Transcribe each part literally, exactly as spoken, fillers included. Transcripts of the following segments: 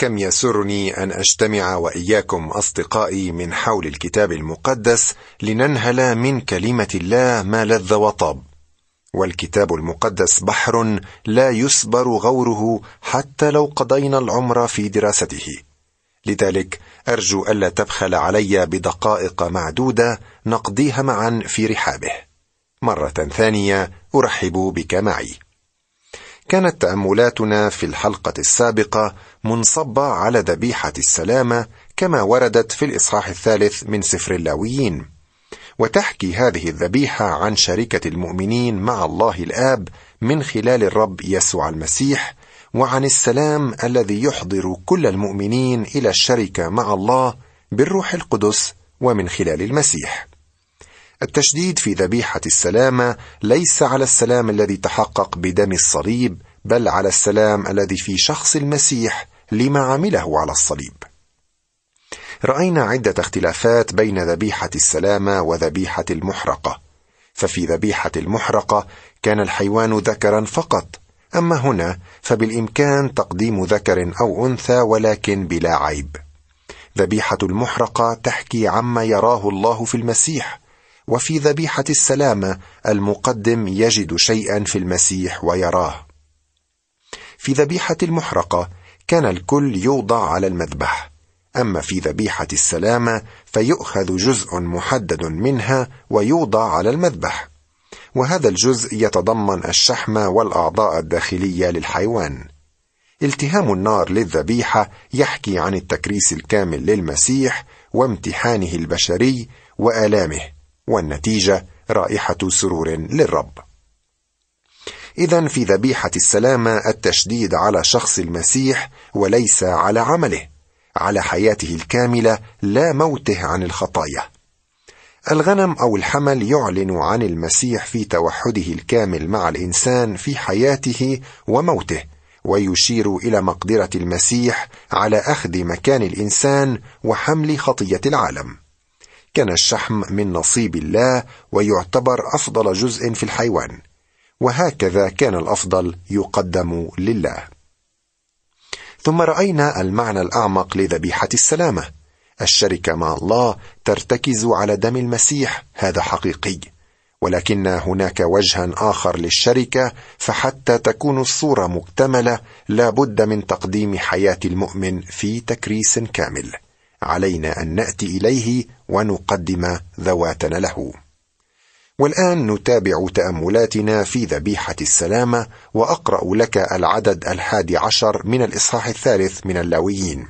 كم يسرني أن أجتمع وإياكم أصدقائي من حول الكتاب المقدس لننهل من كلمة الله ما لذ وطاب. والكتاب المقدس بحر لا يسبر غوره حتى لو قضينا العمر في دراسته. لذلك أرجو ألا تبخل علي بدقائق معدودة نقضيها معا في رحابه. مرة ثانية أرحب بك معي. كانت تأملاتنا في الحلقة السابقة منصبة على ذبيحة السلامة كما وردت في الإصحاح الثالث من سفر اللاويين، وتحكي هذه الذبيحة عن شركة المؤمنين مع الله الآب من خلال الرب يسوع المسيح، وعن السلام الذي يحضر كل المؤمنين إلى الشركة مع الله بالروح القدس ومن خلال المسيح. التشديد في ذبيحة السلامة ليس على السلام الذي تحقق بدم الصليب، بل على السلام الذي في شخص المسيح لما عمله على الصليب. رأينا عدة اختلافات بين ذبيحة السلامة وذبيحة المحرقة، ففي ذبيحة المحرقة كان الحيوان ذكرا فقط، أما هنا فبالإمكان تقديم ذكر أو أنثى ولكن بلا عيب. ذبيحة المحرقة تحكي عما يراه الله في المسيح، وفي ذبيحة السلامة المقدم يجد شيئا في المسيح ويراه. في ذبيحة المحرقة كان الكل يوضع على المذبح، أما في ذبيحة السلامة فيؤخذ جزء محدد منها ويوضع على المذبح، وهذا الجزء يتضمن الشحم والأعضاء الداخلية للحيوان. التهام النار للذبيحة يحكي عن التكريس الكامل للمسيح وامتحانه البشري وآلامه، والنتيجة رائحة سرور للرب. إذن في ذبيحة السلامة التشديد على شخص المسيح وليس على عمله، على حياته الكاملة لا موته عن الخطايا. الغنم أو الحمل يعلن عن المسيح في توحده الكامل مع الإنسان في حياته وموته، ويشير إلى مقدرة المسيح على أخذ مكان الإنسان وحمل خطية العالم. كان الشحم من نصيب الله ويعتبر أفضل جزء في الحيوان، وهكذا كان الأفضل يقدم لله. ثم رأينا المعنى الأعمق لذبيحة السلامة. الشركة مع الله ترتكز على دم المسيح، هذا حقيقي، ولكن هناك وجها آخر للشركة، فحتى تكون الصورة مكتملة لا بد من تقديم حياة المؤمن في تكريس كامل. علينا أن نأتي إليه ونقدم ذواتنا له. والآن نتابع تأملاتنا في ذبيحة السلامة، وأقرأ لك العدد الحادي عشر من الإصحاح الثالث من اللاويين.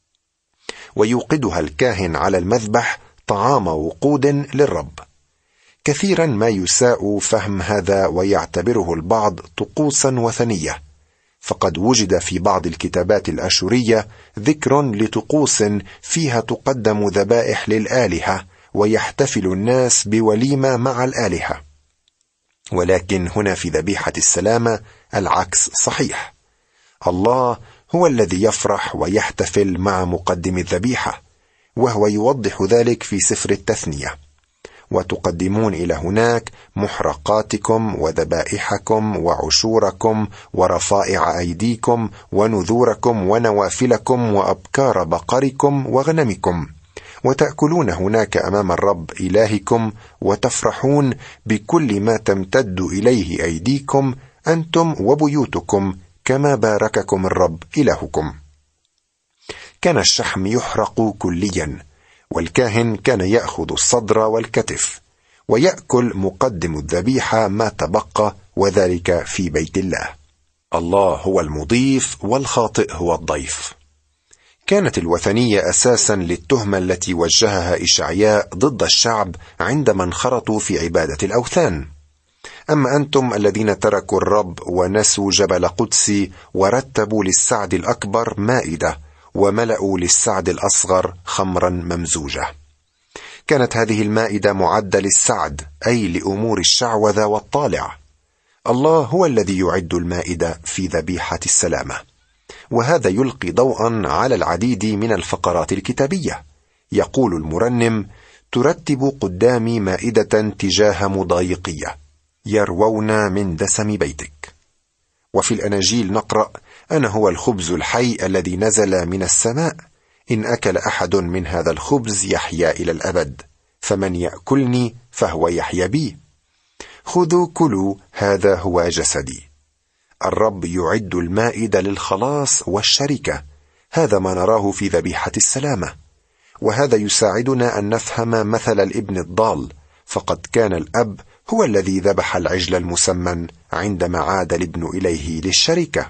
ويوقدها الكاهن على المذبح طعام وقود للرب. كثيرا ما يساء فهم هذا ويعتبره البعض طقوسا وثنية، فقد وجد في بعض الكتابات الأشورية ذكر لطقوس فيها تقدم ذبائح للآلهة ويحتفل الناس بوليمة مع الآلهة، ولكن هنا في ذبيحة السلامة العكس صحيح. الله هو الذي يفرح ويحتفل مع مقدم الذبيحة، وهو يوضح ذلك في سفر التثنية: وتقدمون إلى هناك محرقاتكم وذبائحكم وعشوركم ورفائع أيديكم ونذوركم ونوافلكم وأبكار بقركم وغنمكم، وتأكلون هناك أمام الرب إلهكم، وتفرحون بكل ما تمتد إليه أيديكم أنتم وبيوتكم، كما بارككم الرب إلهكم. كان الشحم يحرق كليا، والكاهن كان يأخذ الصدر والكتف، ويأكل مقدم الذبيحة ما تبقى، وذلك في بيت الله. الله هو المضيف والخاطئ هو الضيف. كانت الوثنية أساسا للتهمة التي وجهها إشعياء ضد الشعب عندما انخرطوا في عبادة الأوثان: أما أنتم الذين تركوا الرب ونسوا جبل قدسي ورتبوا للسعد الأكبر مائدة وملأوا للسعد الأصغر خمرا ممزوجة. كانت هذه المائدة معدة للسعد، أي لأمور الشعوذة والطالع. الله هو الذي يعد المائدة في ذبيحة السلامة، وهذا يلقي ضوءا على العديد من الفقرات الكتابية. يقول المرنم: ترتب قدامي مائدة تجاه مضايقية، يروون من دسم بيتك. وفي الأناجيل نقرأ: أنا هو الخبز الحي الذي نزل من السماء، إن أكل أحد من هذا الخبز يحيا إلى الأبد، فمن يأكلني فهو يحيا بي. خذوا كلوا، هذا هو جسدي. الرب يعد المائدة للخلاص والشركة، هذا ما نراه في ذبيحة السلامة. وهذا يساعدنا أن نفهم مثل الابن الضال، فقد كان الأب هو الذي ذبح العجل المسمن عندما عاد الابن إليه للشركة.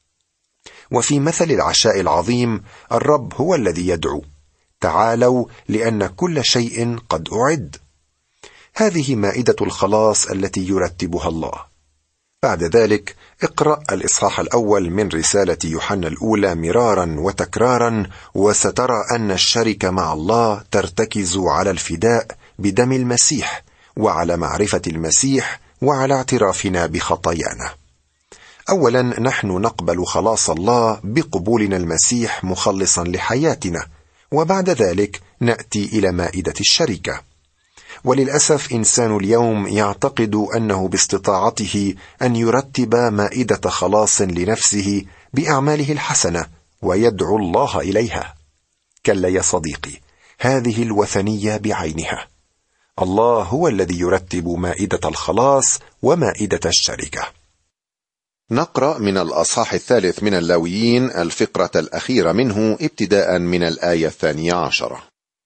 وفي مثل العشاء العظيم الرب هو الذي يدعو: تعالوا لأن كل شيء قد أعد. هذه مائدة الخلاص التي يرتبها الله. بعد ذلك اقرأ الإصحاح الأول من رسالة يوحنا الأولى مرارا وتكرارا، وسترى أن الشركة مع الله ترتكز على الفداء بدم المسيح، وعلى معرفة المسيح، وعلى اعترافنا بخطايانا. أولا، نحن نقبل خلاص الله بقبولنا المسيح مخلصا لحياتنا، وبعد ذلك نأتي إلى مائدة الشركة. وللأسف إنسان اليوم يعتقد أنه باستطاعته أن يرتب مائدة خلاص لنفسه بأعماله الحسنة ويدعو الله إليها. كلا يا صديقي، هذه الوثنية بعينها. الله هو الذي يرتب مائدة الخلاص ومائدة الشركة. نقرأ من الأصحاح الثالث من اللاويين الفقرة الأخيرة منه ابتداء من الآية الثانية عشرة.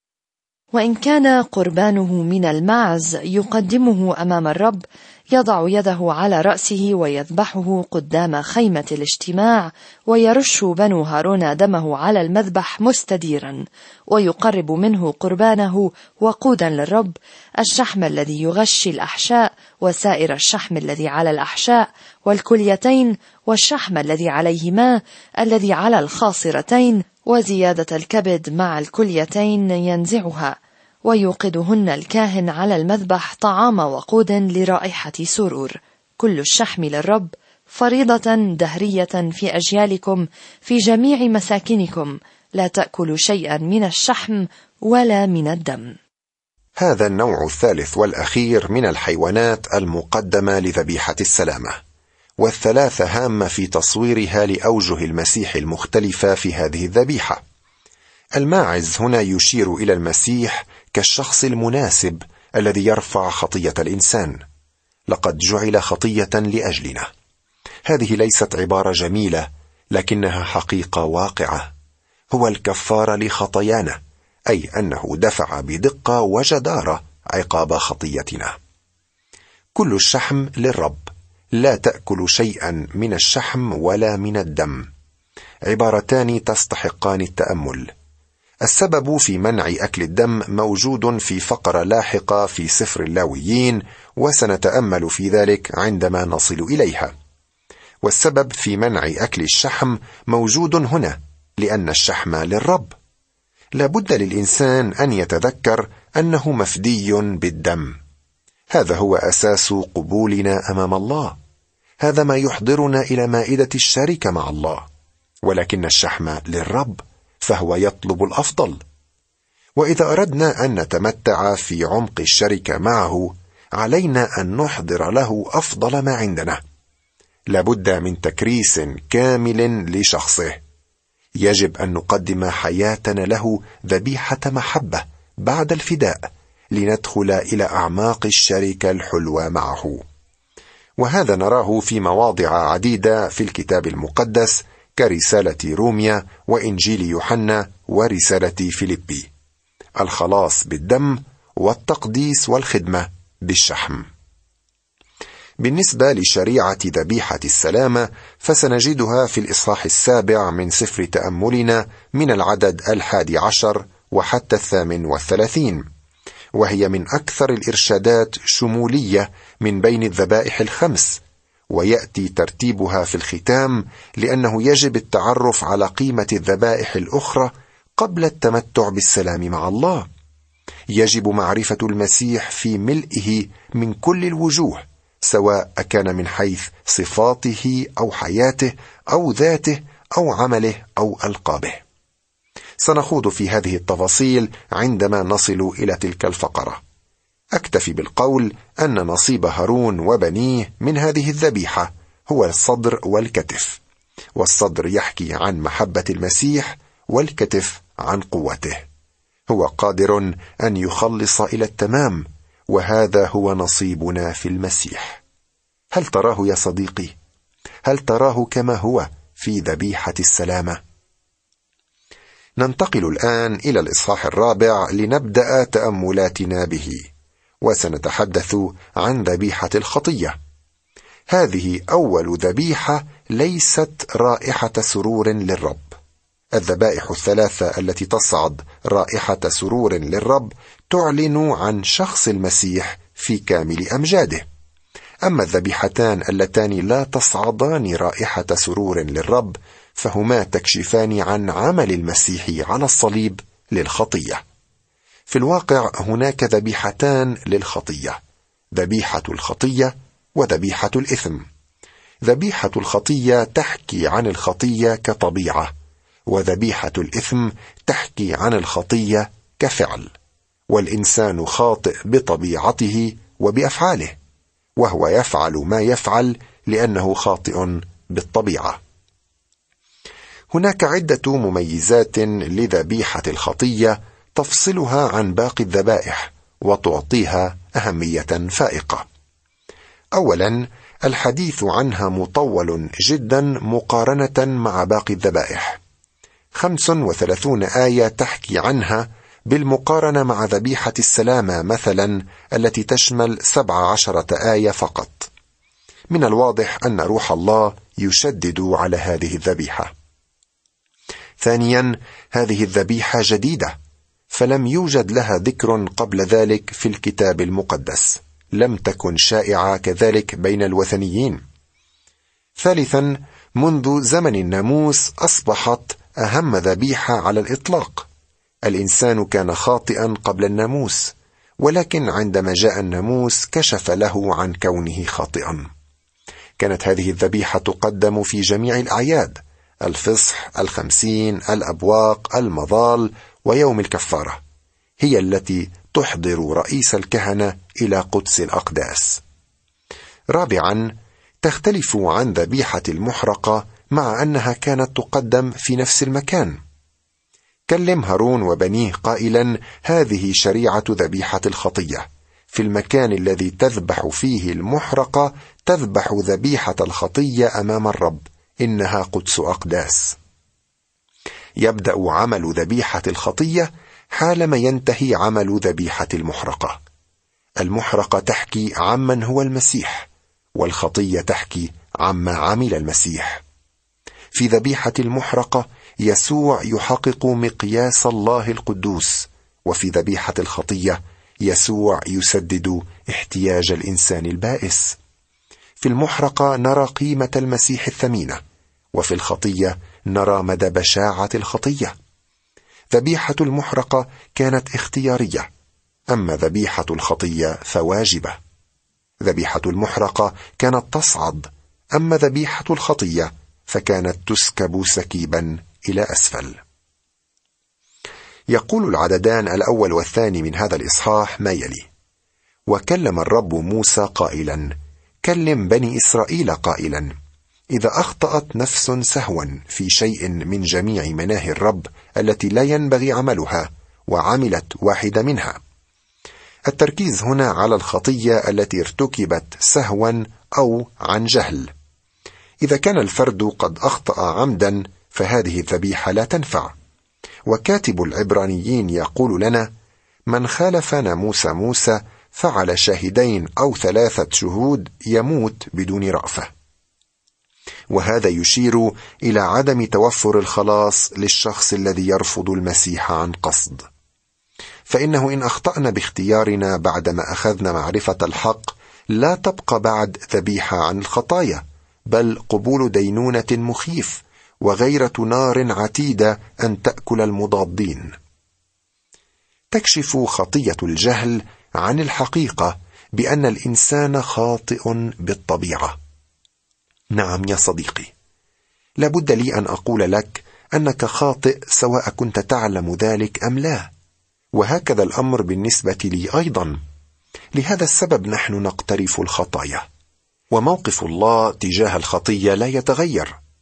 وإن كان قربانه من المعز يقدمه أمام الرب، يضع يده على رأسه ويذبحه قدام خيمة الاجتماع، ويرش بنو هارون دمه على المذبح مستديرا، ويقرب منه قربانه وقودا للرب، الشحم الذي يغشي الأحشاء، وسائر الشحم الذي على الأحشاء، والكليتين، والشحم الذي عليهما، الذي على الخاصرتين، وزيادة الكبد مع الكليتين ينزعها، ويوقدهن الكاهن على المذبح طعام وقود لرائحة سرور. كل الشحم للرب، فريضة دهرية في أجيالكم في جميع مساكنكم، لا تأكلوا شيئا من الشحم ولا من الدم. هذا النوع الثالث والأخير من الحيوانات المقدمة لذبيحة السلامة، والثلاثة هامة في تصويرها لأوجه المسيح المختلفة في هذه الذبيحة. الماعز هنا يشير إلى المسيح كالشخص المناسب الذي يرفع خطية الإنسان، لقد جعل خطية لأجلنا. هذه ليست عبارة جميلة، لكنها حقيقة واقعة. هو الكفارة لخطايانا، أي أنه دفع بدقة وجدارة عقاب خطيتنا. كل الشحم للرب، لا تأكل شيئا من الشحم ولا من الدم. عبارتان تستحقان التأمل. السبب في منع أكل الدم موجود في فقرة لاحقة في سفر اللاويين، وسنتأمل في ذلك عندما نصل إليها. والسبب في منع أكل الشحم موجود هنا، لأن الشحم للرب. لابد للإنسان أن يتذكر أنه مفدي بالدم. هذا هو أساس قبولنا أمام الله. هذا ما يحضرنا إلى مائدة الشركة مع الله. ولكن الشحم للرب، فهو يطلب الأفضل. وإذا أردنا أن نتمتع في عمق الشركة معه، علينا أن نحضر له أفضل ما عندنا. لابد من تكريس كامل لشخصه. يجب أن نقدم حياتنا له ذبيحة محبة بعد الفداء، لندخل إلى أعماق الشركة الحلوة معه. وهذا نراه في مواضع عديدة في الكتاب المقدس، كرسالة روميا وإنجيل يوحنا ورسالة فيليبي. الخلاص بالدم، والتقديس والخدمة بالشحم. بالنسبة لشريعة ذبيحة السلامة، فسنجدها في الإصحاح السابع من سفر تأملنا من العدد الحادي عشر وحتى الثامن والثلاثين، وهي من أكثر الإرشادات شمولية من بين الذبائح الخمس. ويأتي ترتيبها في الختام، لأنه يجب التعرف على قيمة الذبائح الأخرى قبل التمتع بالسلام مع الله. يجب معرفة المسيح في ملئه من كل الوجوه، سواء كان من حيث صفاته أو حياته أو ذاته أو عمله أو ألقابه. سنخوض في هذه التفاصيل عندما نصل إلى تلك الفقرة. أكتفي بالقول أن نصيب هارون وبنيه من هذه الذبيحة هو الصدر والكتف، والصدر يحكي عن محبة المسيح، والكتف عن قوته. هو قادر أن يخلص إلى التمام، وهذا هو نصيبنا في المسيح. هل تراه يا صديقي؟ هل تراه كما هو في ذبيحة السلامة؟ ننتقل الآن إلى الإصحاح الرابع لنبدأ تأملاتنا به، وسنتحدث عن ذبيحة الخطية. هذه أول ذبيحة ليست رائحة سرور للرب. الذبائح الثلاثة التي تصعد رائحة سرور للرب تعلن عن شخص المسيح في كامل أمجاده. أما الذبيحتان اللتان لا تصعدان رائحة سرور للرب فهما تكشفان عن عمل المسيح على الصليب للخطية. في الواقع هناك ذبيحتان للخطية: ذبيحة الخطية وذبيحة الإثم. ذبيحة الخطية تحكي عن الخطية كطبيعة، وذبيحة الإثم تحكي عن الخطية كفعل. والإنسان خاطئ بطبيعته وبأفعاله، وهو يفعل ما يفعل لأنه خاطئ بالطبيعة. هناك عدة مميزات لذبيحة الخطية تفصلها عن باقي الذبائح وتعطيها أهمية فائقة. أولا، الحديث عنها مطول جدا مقارنة مع باقي الذبائح. خمس وثلاثون آية تحكي عنها بالمقارنة مع ذبيحة السلامة مثلا التي تشمل سبع عشرة آية فقط. من الواضح أن روح الله يشدد على هذه الذبيحة. ثانيا، هذه الذبيحة جديدة، فلم يوجد لها ذكر قبل ذلك في الكتاب المقدس، لم تكن شائعة كذلك بين الوثنيين. ثالثا، منذ زمن الناموس أصبحت أهم ذبيحة على الإطلاق. الإنسان كان خاطئا قبل الناموس، ولكن عندما جاء الناموس كشف له عن كونه خاطئا. كانت هذه الذبيحة تقدم في جميع الأعياد: الفصح، الخمسين، الأبواق، المظال، ويوم الكفارة. هي التي تحضر رئيس الكهنة إلى قدس الأقداس. رابعا، تختلف عن ذبيحة المحرقة مع أنها كانت تقدم في نفس المكان. كلم هارون وبنيه قائلا: هذه شريعة ذبيحة الخطية، في المكان الذي تذبح فيه المحرقة تذبح ذبيحة الخطية أمام الرب، إنها قدس أقداس. يبدأ عمل ذبيحة الخطية حالما ينتهي عمل ذبيحة المحرقة. المحرقة تحكي عمن هو المسيح، والخطية تحكي عما عمل المسيح. في ذبيحة المحرقة يسوع يحقق مقياس الله القدوس، وفي ذبيحة الخطية يسوع يسدد احتياج الإنسان البائس. في المحرقة نرى قيمة المسيح الثمينة، وفي الخطية نرى مدى بشاعة الخطية. ذبيحة المحرقة كانت اختيارية، أما ذبيحة الخطية فواجبة. ذبيحة المحرقة كانت تصعد، أما ذبيحة الخطية فكانت تسكب سكيبا إلى أسفل. يقول العددان الأول والثاني من هذا الإصحاح ما يلي: وكلم الرب موسى قائلا: كلم بني إسرائيل قائلا: إذا أخطأت نفس سهوا في شيء من جميع مناهي الرب التي لا ينبغي عملها وعملت واحدة منها. التركيز هنا على الخطية التي ارتكبت سهوا أو عن جهل. إذا كان الفرد قد أخطأ عمدا فهذه الذبيحة لا تنفع. وكاتب العبرانيين يقول لنا: من خالف ناموس موسى فعل شاهدين أو ثلاثة شهود يموت بدون رأفة. وهذا يشير إلى عدم توفر الخلاص للشخص الذي يرفض المسيح عن قصد. فإنه إن أخطأنا باختيارنا بعدما أخذنا معرفة الحق لا تبقى بعد ذبيحة عن الخطايا، بل قبول دينونة مخيف وغيرة نار عتيدة أن تأكل المضادين. تكشف خطية الجهل عن الحقيقة بأن الإنسان خاطئ بالطبيعة. نعم يا صديقي، لابد لي أن أقول لك أنك خاطئ سواء كنت تعلم ذلك أم لا، وهكذا الأمر بالنسبة لي أيضا. لهذا السبب نحن نقترف الخطايا، وموقف الله تجاه الخطية لا يتغير.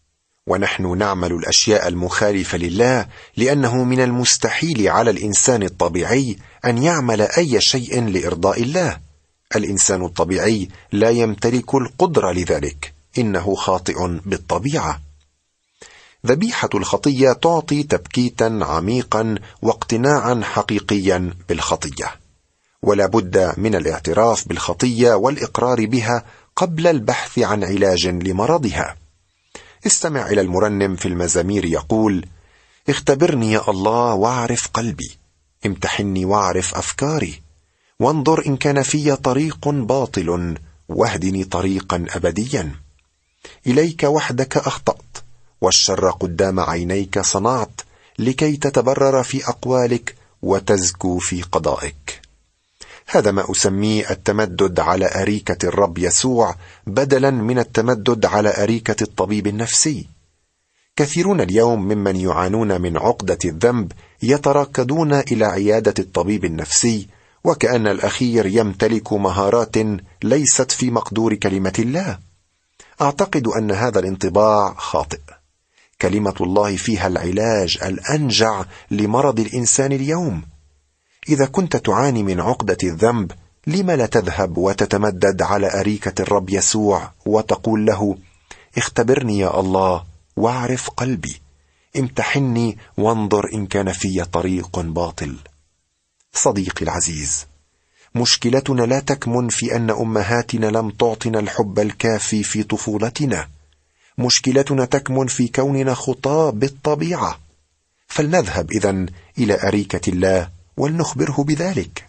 ونحن نعمل الأشياء المخالفة لله لأنه من المستحيل على الإنسان الطبيعي أن يعمل أي شيء لإرضاء الله. الإنسان الطبيعي لا يمتلك القدرة لذلك، إنه خاطئ بالطبيعة. ذبيحة الخطية تعطي تبكيتا عميقا واقتناعا حقيقيا بالخطية، ولا بد من الاعتراف بالخطية والإقرار بها قبل البحث عن علاج لمرضها. استمع إلى المرنم في المزامير يقول: اختبرني يا الله واعرف قلبي، امتحني واعرف أفكاري، وانظر إن كان في طريق باطل، واهدني طريقا أبديا. إليك وحدك أخطأت، والشر قدام عينيك صنعت، لكي تتبرر في أقوالك وتزكو في قضائك. هذا ما أسميه التمدد على أريكة الرب يسوع بدلا من التمدد على أريكة الطبيب النفسي. كثيرون اليوم ممن يعانون من عقدة الذنب يتراكدون إلى عيادة الطبيب النفسي، وكأن الأخير يمتلك مهارات ليست في مقدور كلمة الله. أعتقد أن هذا الانطباع خاطئ. كلمة الله فيها العلاج الأنجع لمرض الإنسان اليوم. إذا كنت تعاني من عقدة الذنب، لم لا تذهب وتتمدد على أريكة الرب يسوع وتقول له: اختبرني يا الله واعرف قلبي، امتحني وانظر إن كان في طريق باطل. صديقي العزيز، مشكلتنا لا تكمن في أن أمهاتنا لم تعطنا الحب الكافي في طفولتنا. مشكلتنا تكمن في كوننا خطاة بالطبيعة. فلنذهب إذن إلى أريكة الله ولنخبره بذلك.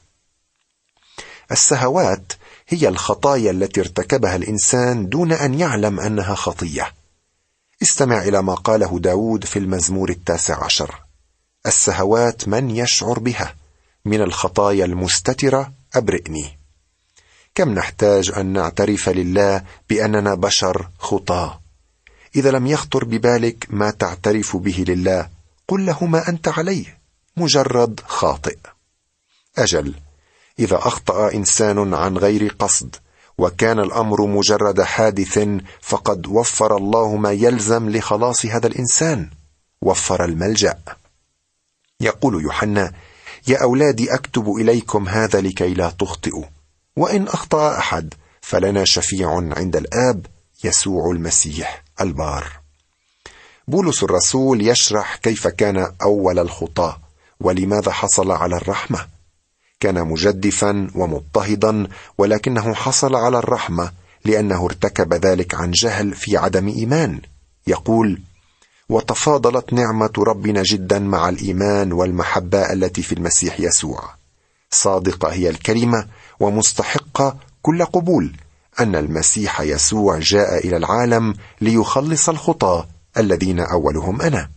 السهوات هي الخطايا التي ارتكبها الإنسان دون أن يعلم أنها خطية. استمع إلى ما قاله داود في المزمور التاسع عشر: السهوات من يشعر بها، من الخطايا المستترة أبرئني. كم نحتاج أن نعترف لله بأننا بشر خطاة. إذا لم يخطر ببالك ما تعترف به لله، قل له ما أنت عليه، مجرد خاطئ. أجل، إذا أخطأ إنسان عن غير قصد وكان الأمر مجرد حادث، فقد وفر الله ما يلزم لخلاص هذا الإنسان، وفر الملجأ. يقول يوحنا: يا أولادي أكتب إليكم هذا لكي لا تخطئوا، وإن أخطأ أحد فلنا شفيع عند الآب، يسوع المسيح البار. بولس الرسول يشرح كيف كان أول الخطاة ولماذا حصل على الرحمة. كان مجدفا ومضطهدا، ولكنه حصل على الرحمة لأنه ارتكب ذلك عن جهل في عدم إيمان. يقول: وتفاضلت نعمة ربنا جدا مع الإيمان والمحبة التي في المسيح يسوع. صادقة هي الكلمة ومستحقة كل قبول أن المسيح يسوع جاء إلى العالم ليخلص الخطاة الذين أولهم أنا.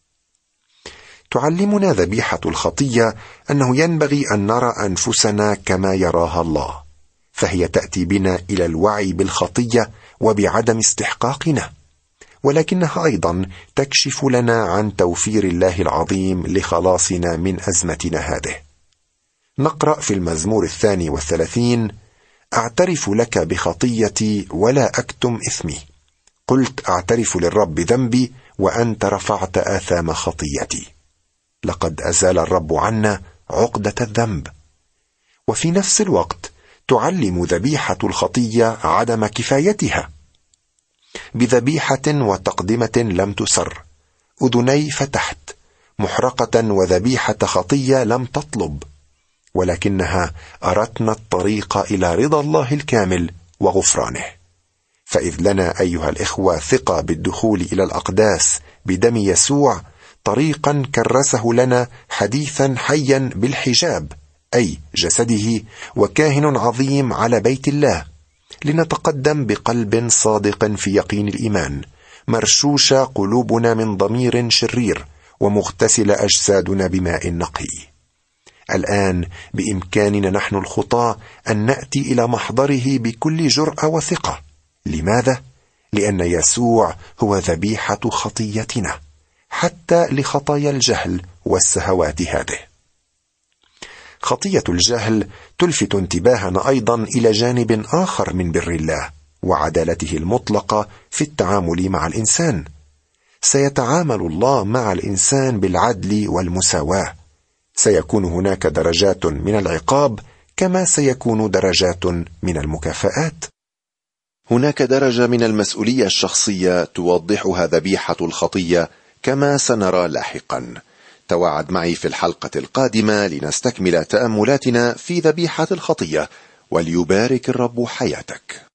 تعلمنا ذبيحة الخطية أنه ينبغي أن نرى أنفسنا كما يراها الله، فهي تأتي بنا إلى الوعي بالخطية وبعدم استحقاقنا، ولكنها أيضا تكشف لنا عن توفير الله العظيم لخلاصنا من أزمتنا هذه. نقرأ في المزمور الثاني والثلاثين: أعترف لك بخطيتي ولا أكتم إثمي، قلت أعترف للرب ذنبي وأنت رفعت آثام خطيتي. لقد أزال الرب عنا عقدة الذنب. وفي نفس الوقت تعلم ذبيحة الخطية عدم كفايتها. بذبيحة وتقدمة لم تسر، أذني فتحت، محرقة وذبيحة خطية لم تطلب، ولكنها أرتنا الطريق إلى رضا الله الكامل وغفرانه. فإذ لنا أيها الإخوة ثقة بالدخول إلى الأقداس بدم يسوع، طريقا كرسه لنا حديثا حيا بالحجاب، أي جسده، وكاهن عظيم على بيت الله، لنتقدم بقلب صادق في يقين الإيمان، مرشوش قلوبنا من ضمير شرير، ومغتسل أجسادنا بماء نقي. الآن بإمكاننا نحن الخطاة أن نأتي إلى محضره بكل جرأة وثقة. لماذا؟ لأن يسوع هو ذبيحة خطيتنا، حتى لخطايا الجهل والسهوات هذه. خطية الجهل تلفت انتباهنا أيضا إلى جانب آخر من بر الله وعدالته المطلقة في التعامل مع الإنسان. سيتعامل الله مع الإنسان بالعدل والمساواة. سيكون هناك درجات من العقاب كما سيكون درجات من المكافآت. هناك درجة من المسؤولية الشخصية توضحها ذبيحة الخطية كما سنرى لاحقا. توعد معي في الحلقة القادمة لنستكمل تأملاتنا في ذبيحة الخطية، وليبارك الرب حياتك.